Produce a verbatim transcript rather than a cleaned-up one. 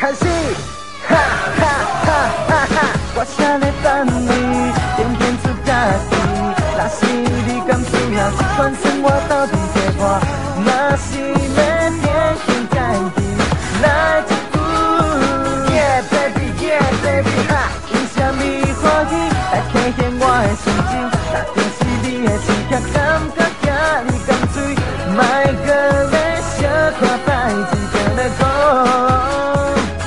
开始。哈哈哈哈哈！我啥在等你，点点出家己。若是你敢需要一款生活斗阵陪我，若是。